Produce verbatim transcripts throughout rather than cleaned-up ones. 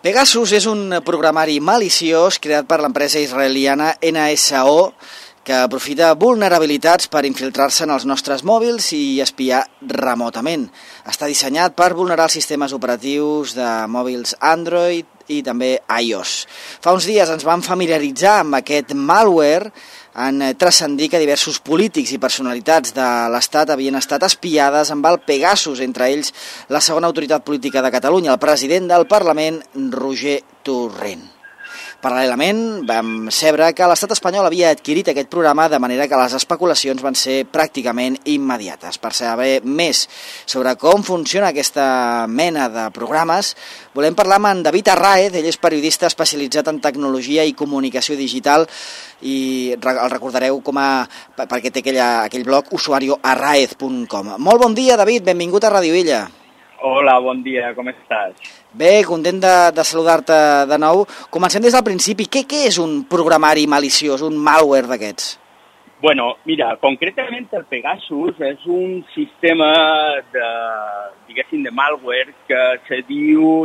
Pegasus és un programari maliciós creat per l'empresa israeliana N S O que aprofita vulnerabilitats per infiltrar-se en els nostres mòbils i espiar remotament. Està dissenyat per vulnerar els sistemes operatius de mòbils Android i també iOS. Fa uns dies ens vam familiaritzar amb aquest malware en transcendir que diversos polítics i personalitats de l'Estat havien estat espiades amb el Pegasus, entre ells la segona autoritat política de Catalunya, el president del Parlament, Roger Torrent. Paral·lelament, vam saber que l'estat espanyol havia adquirit aquest programa de manera que les especulacions van ser pràcticament immediates. Per saber més sobre com funciona aquesta mena de programes, volem parlar amb en David Arraez. Ell és periodista especialitzat en tecnologia i comunicació digital i el recordareu com a, perquè té aquella, aquell blog usuario arraez punt com. Molt bon dia, David, benvingut a Ràdio Illa. Hola, bon dia, com estàs? Bé, content de, de saludar-te de nou. Comencem des del principi. Què, què és un programari maliciós, un malware d'aquests? Bueno, mira, concretament el Pegasus és un sistema de, diguéssim, de malware que se diu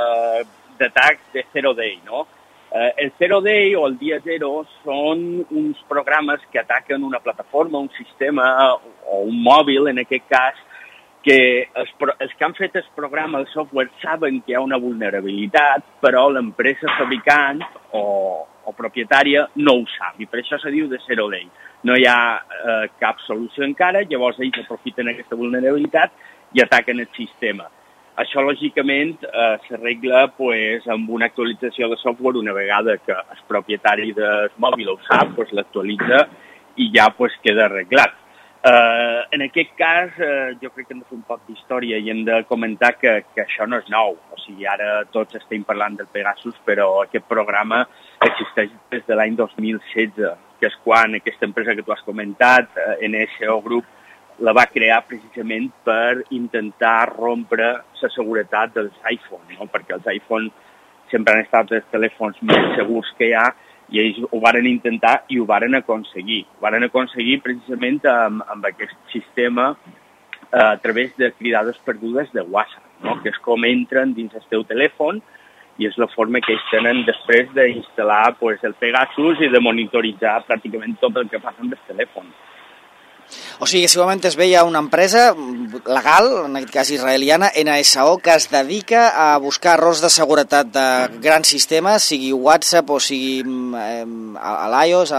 d'atac de, de zero day, no? Eh, el zero day o el dia zero són uns programes que ataquen una plataforma, un sistema o un mòbil, en aquest cas, que els, els que han fet el programa, el software, saben que hi ha una vulnerabilitat, però l'empresa fabricant o, o propietària no ho sap, i per això se diu de zero day. No hi ha eh, cap solució encara, llavors ells aprofiten aquesta vulnerabilitat i ataquen el sistema. Això, lògicament, eh, s'arregla pues, amb una actualització de software una vegada que el propietari del mòbil ho sap, pues, l'actualitza i ja pues, queda arreglat. Uh, en aquest cas, uh, jo crec que hem de fer un poc d'història i hem de comentar que, que això no és nou. O sigui, ara tots estem parlant del Pegasus, però aquest programa existeix des de l'any dos mil setze, que és quan aquesta empresa que tu has comentat, uh, N S O Group, la va crear precisament per intentar rompre la seguretat dels iPhone, no? Perquè els iPhone sempre han estat els telèfons més segurs que hi ha, i ells ho varen intentar i ho varen aconseguir. Ho varen aconseguir precisament amb, amb aquest sistema eh, a través de cridades perdudes de WhatsApp, no? Que és com entren dins el teu telèfon i és la forma que ells tenen després d'instal·lar pues, el Pegasus i de monitoritzar pràcticament tot el que passa amb el telèfon. O sigui, si ho hem entès bé, hi ha una empresa legal, en aquest cas israeliana, N S O, que es dedica a buscar errors de seguretat de grans sistemes, sigui WhatsApp o sigui eh, a l'iOS,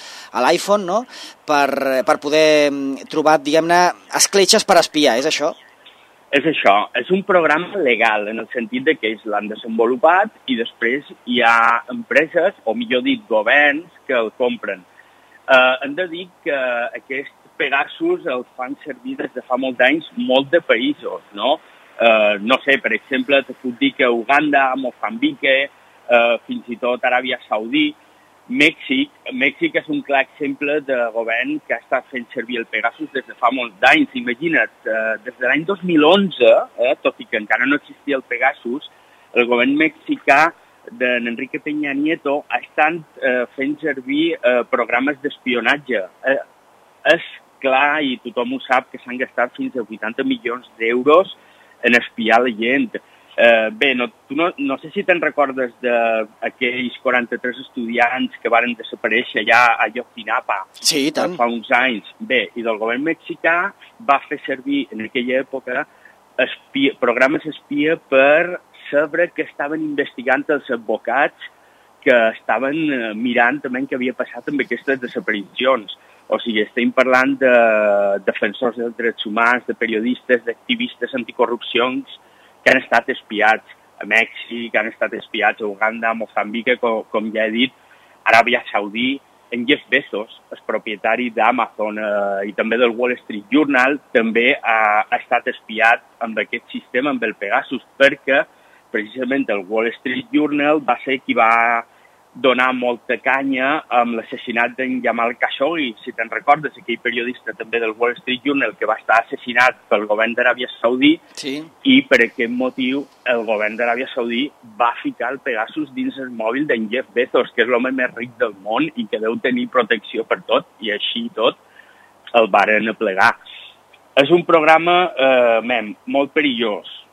a l'iPhone, no? per, per poder trobar, diguem-ne, escletxes per espiar, és això? És això, és un programa legal, en el sentit de que ells l'han desenvolupat i després hi ha empreses, o millor dit, governs, que el compren. Eh, hem de dir que aquest Pegasus el fan servir des de fa molts anys molt de països, no? Eh, no sé, per exemple, te puc dir que Uganda, Mozambique, eh, fins i tot Aràbia Saudí, Mèxic. Mèxic és un clar exemple de govern que ha estat fent servir el Pegasus des de fa molts anys. Imagina't, eh, des de l'any dos mil onze, eh, tot i que encara no existia el Pegasus, el govern mexicà d'Enrique Peña Nieto ha estat eh, fent servir eh, programes d'espionatge. Eh, és clar, i tothom ho sap, que s'han gastat fins a vuitanta milions d'euros en espiar la gent. Eh, bé, no, tu no, no sé si te'n recordes d'aquells quaranta-tres estudiants que varen desaparèixer allà a Ayotzinapa sí, tant. fa uns anys. Bé, i del govern mexicà va fer servir en aquella època espia, programes espia per saber que estaven investigant els advocats que estaven mirant també què havia passat amb aquestes desaparicions. O sigui, estem parlant de defensors dels drets humans, de periodistes, d'activistes anticorrupcions que han estat espiats a Mèxic, que han estat espiats a Uganda, a Mozambique, com, com ja he dit, Aràbia Saudí. En Jeff Bezos, el propietari d'Amazon eh, i també del Wall Street Journal, també ha, ha estat espiat amb aquest sistema, amb el Pegasus, perquè precisament el Wall Street Journal va ser qui va donar molta canya amb l'assassinat d'en Jamal Khashoggi, si te'n recordes, aquell periodista també del Wall Street Journal que va estar assassinat pel govern d'Aràbia Saudí, sí. I per aquest motiu el govern d'Aràbia Saudí va ficar el Pegasus dins el mòbil d'en Jeff Bezos, que és l'home més ric del món i que deu tenir protecció per tot, i així tot el varen aplegar. És un programa eh, mem, molt perillós,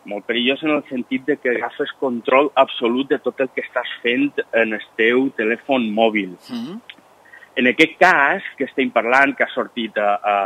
molt perillós en el sentit de que agafes control absolut de tot el que estàs fent en el teu telèfon mòbil. Mm-hmm. En aquest cas, que estem parlant, que ha sortit a, a,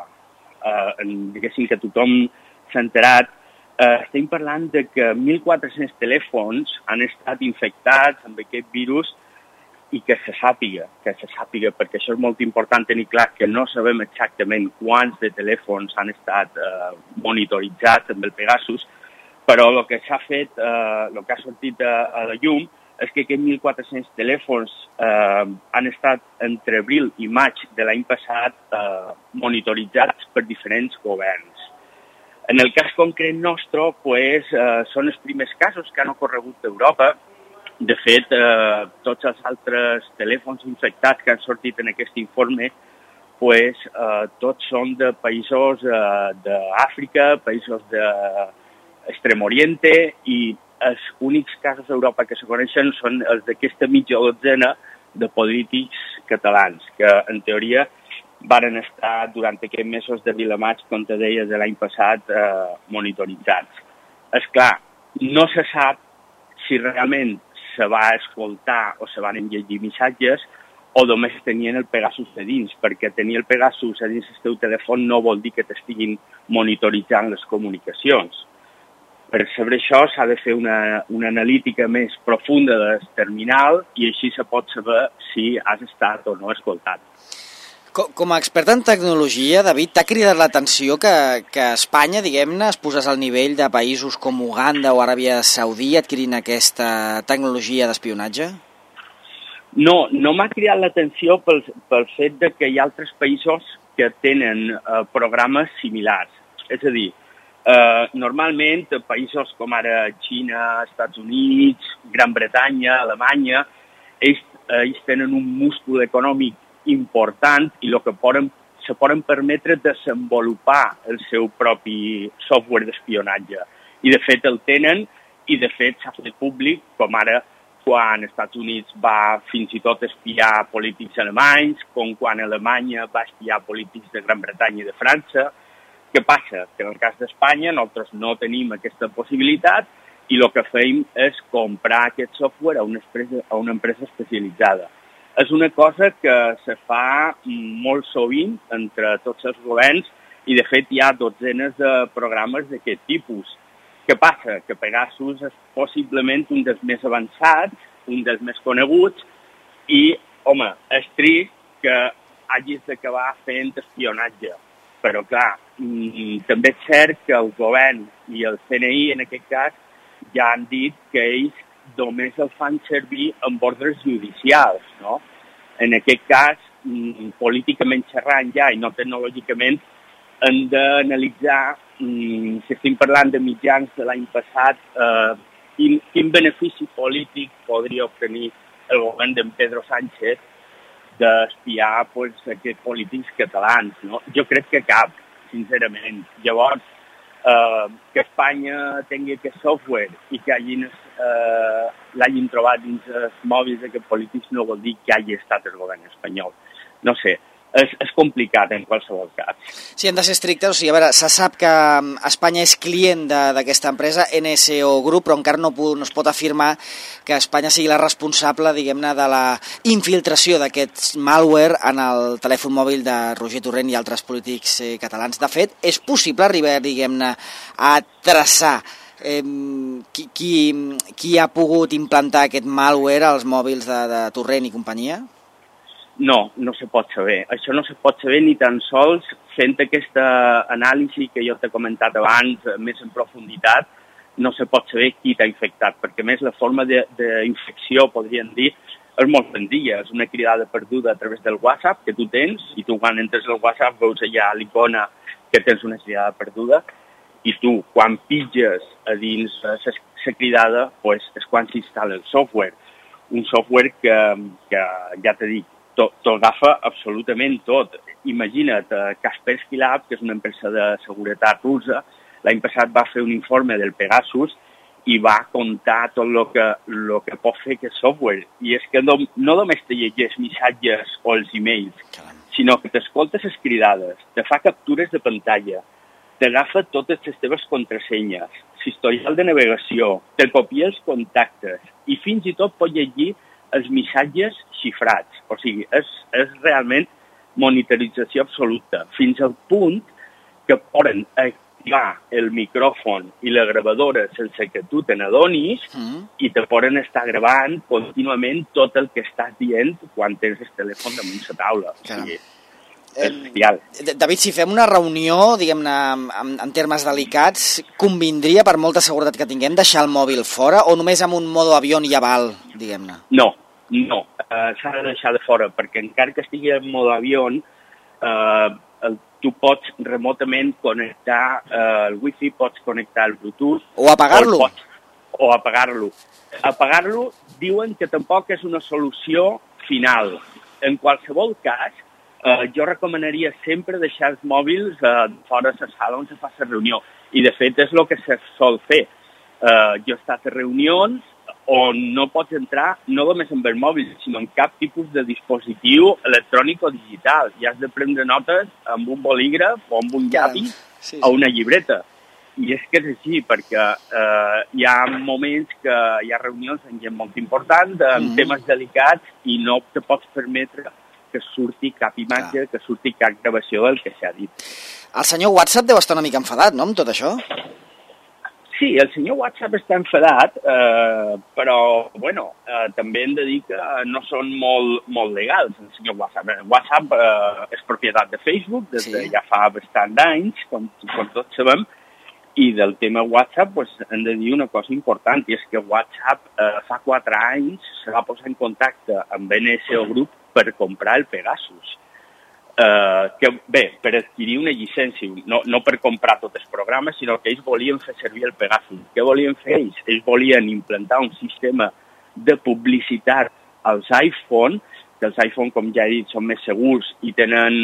a, a diguéssim que tothom s'ha enterat, eh, estem parlant de que mil quatre-cents telèfons han estat infectats amb aquest virus i que se sàpiga, que se sàpiga, perquè això és molt important tenir clar que no sabem exactament quants de telèfons han estat eh, monitoritzats amb el Pegasus, però el que s'ha fet, eh, el que ha sortit a, a la llum, és que aquests mil quatre-cents telèfons eh, han estat entre abril i maig de l'any passat eh, monitoritzats per diferents governs. En el cas concret nostre, pues, eh, són els primers casos que han ocorregut a Europa. De fet, eh, tots els altres telèfons infectats que han sortit en aquest informe, pues, eh, tots són de països eh, d'Àfrica, països d'Extrem Oriente, i els únics casos d'Europa que se coneixen són els d'aquesta mitja dotzena de polítics catalans, que en teoria varen estar durant aquests mesos d'abril a maig, com te deia, de l'any passat, eh, monitoritzats. És clar, no se sap si realment se va escoltar o se van llegir missatges o només tenien el Pegasus de dins, perquè tenir el Pegasus a dins del teu telèfon no vol dir que t'estiguin monitoritzant les comunicacions. Per saber això s'ha de fer una, una analítica més profunda del terminal i així se pot saber si has estat o no escoltat. Com, com a expert en tecnologia, David, t'ha cridat l'atenció que, que Espanya, diguem-ne, es posés al nivell de països com Uganda o Aràbia Saudí adquirint aquesta tecnologia d'espionatge? No, no m'ha cridat l'atenció pel, pel fet de que hi ha altres països que tenen eh, programes similars. És a dir, Uh, normalment, països com ara Xina, Estats Units, Gran Bretanya, Alemanya, ells, ells tenen un múscul econòmic important i el que poden, se poden permetre desenvolupar el seu propi software d'espionatge. I de fet el tenen i de fet s'ha fet públic, com ara quan els Estats Units va fins i tot espiar polítics alemanys, com quan Alemanya va espiar polítics de Gran Bretanya i de França. Què passa? Que en el cas d'Espanya nosaltres no tenim aquesta possibilitat i el que fem és comprar aquest software a una empresa, a una empresa especialitzada. És una cosa que se fa molt sovint entre tots els governs i de fet hi ha dotzenes de programes d'aquest tipus. Què passa? Que Pegasus és possiblement un dels més avançats, un dels més coneguts i, home, és trist que hagis d'acabar fent espionatge. Però, clar, també és cert que el govern i el C N I, en aquest cas, ja han dit que ells només el fan servir amb ordres judicials, no? En aquest cas, políticament xerrant ja i no tecnològicament, hem d'analitzar, si estem parlant de mitjans de l'any passat, eh, quin, quin benefici polític podria obtenir el govern d'en Pedro Sánchez d'espiar pues, aquests polítics catalans, no? Jo crec que cap, sincerament. Llavors, eh, que Espanya tingui aquest software i que hagin, eh, l'hagin trobat dins els mòbils d'aquests polítics no vol dir que hagi estat el govern espanyol. No sé, és, és complicat en qualsevol cas. Sí, hem de ser estrictes. O sigui, a veure, se sap que Espanya és client d'aquesta empresa, N S O Group, però encara no, no es pot afirmar que Espanya sigui la responsable, diguem-ne, de la infiltració d'aquest malware en el telèfon mòbil de Roger Torrent i altres polítics eh, catalans. De fet, és possible arribar, diguem-ne, a traçar eh, qui, qui, qui ha pogut implantar aquest malware als mòbils de, de Torrent i companyia? No, no se pot saber. Això no se pot saber ni tan sols fent aquesta anàlisi que jo t'he comentat abans, més en profunditat, no se pot saber qui t'ha infectat, perquè més la forma d'infecció, podríem dir, és molt senzilla. És una cridada perduda a través del WhatsApp que tu tens, i tu quan entres al WhatsApp veus allà l'icona que tens una cridada perduda, i tu, quan pitges a dins la cridada, pues, és quan s'instal·la el software. Un software que, que ja t'he dit, t'ho agafa absolutament tot. Imagina't, Kaspersky Lab, que és una empresa de seguretat russa, l'any passat va fer un informe del Pegasus i va contar tot el que, lo que pot fer aquest software. I és que no, no només te llegeix missatges o els e-mails, sinó que t'escoltes les cridades, te fa captures de pantalla, t'agafa totes les teves contrasenyes, l'historial de navegació, te copia els contactes i fins i tot pot llegir els missatges xifrats. O sigui, és, és realment monitorització absoluta, fins al punt que poden activar el micròfon i la gravadora sense que tu te n'adonis mm. i te poden estar gravant contínuament tot el que estàs dient quan tens el telèfon damunt la taula. O sigui, és bestial. David, si fem una reunió, diguem-ne, en, en termes delicats, convindria, per molta seguretat que tinguem, deixar el mòbil fora o només amb un modo avió ja val, diguem-ne? No, no. Uh, s'ha de deixar de fora, perquè encara que estigui en modo avió, uh, el, tu pots remotament connectar uh, el wifi, pots connectar el Bluetooth... O apagar-lo. O, pots, o apagar-lo. Apagar-lo diuen que tampoc és una solució final. En qualsevol cas, Uh, jo recomanaria sempre deixar els mòbils uh, fora de la sala on se fa la reunió. I, de fet, és el que se sol fer. Uh, jo he estat a reunions on no pots entrar no només amb el mòbil, sinó en cap tipus de dispositiu electrònic o digital. I has de prendre notes amb un bolígraf o amb un llapis sí, sí. o una llibreta. I és que és així, perquè uh, hi ha moments que hi ha reunions en gent molt important, amb mm. temes delicats, i no te pots permetre que surti cap imatge, ah. que surti cap gravació del que s'ha dit. El senyor WhatsApp deu estar una mica enfadat, no?, amb tot això? Sí, el senyor WhatsApp està enfadat, eh, però, bueno, eh, també hem de dir que no són molt, molt legals, el senyor WhatsApp. WhatsApp eh, és propietat de Facebook des de sí. ja fa bastant d'anys, com, com tots sabem, i del tema WhatsApp pues, hem de dir una cosa important, i és que WhatsApp eh, fa quatre anys se va posar en contacte amb N S O Group per comprar el Pegasus. Uh, que, bé, per adquirir una llicència, no, no per comprar tots els programes, sinó que ells volien fer servir el Pegasus. Què volien fer ells? Ells volien implantar un sistema de publicitat als iPhone, que els iPhone, com ja he dit, són més segurs i tenen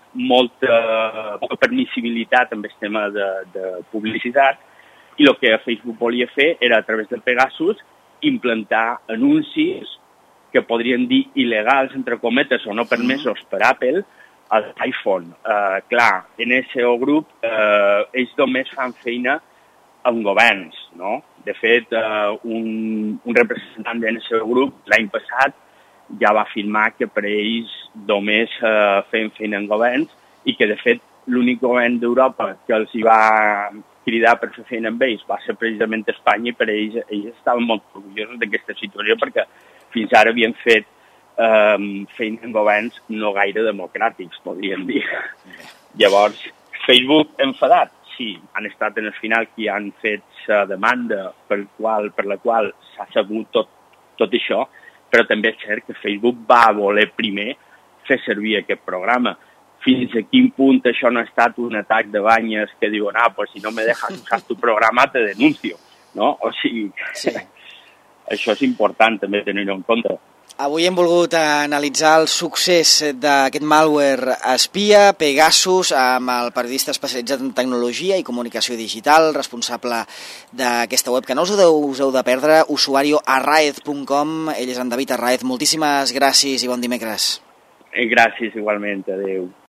molta, molta permissibilitat amb el tema de, de publicitat, i el que Facebook volia fer era, a través del Pegasus, implantar anuncis que podrien dir il·legals, entre cometes, o no permesos per Apple, als iPhone. Uh, clar, N S O Group, uh, ells només fan feina amb governs, no? De fet, uh, un, un representant de N S O Group l'any passat ja va afirmar que per ells només uh, feien feina amb governs i que, de fet, l'únic govern d'Europa que els hi va cridar per fer feina amb ells va ser precisament Espanya, i per ells, ells estaven molt orgullosos d'aquesta situació perquè fins ara havien fet um, feina en governs no gaire democràtics, podríem dir. Llavors, Facebook enfadat? Sí, han estat en el final qui han fet la demanda per, qual, per la qual s'ha sabut tot, tot això, però també és cert que Facebook va voler primer fer servir aquest programa. Fins a quin punt això no ha estat un atac de banyes que diuen, ah, pues si no me dejas usar tu programa te denuncio, no? O sigui... Sí. Això és important també tenir-ho en compte. Avui hem volgut analitzar el succés d'aquest malware espia, Pegasus, amb el periodista especialitzat en tecnologia i comunicació digital, responsable d'aquesta web que no us heu, us heu de perdre, usuario arraez punt com. Ell és en David Arraez. Moltíssimes gràcies i bon dimecres. Gràcies igualment. Adéu.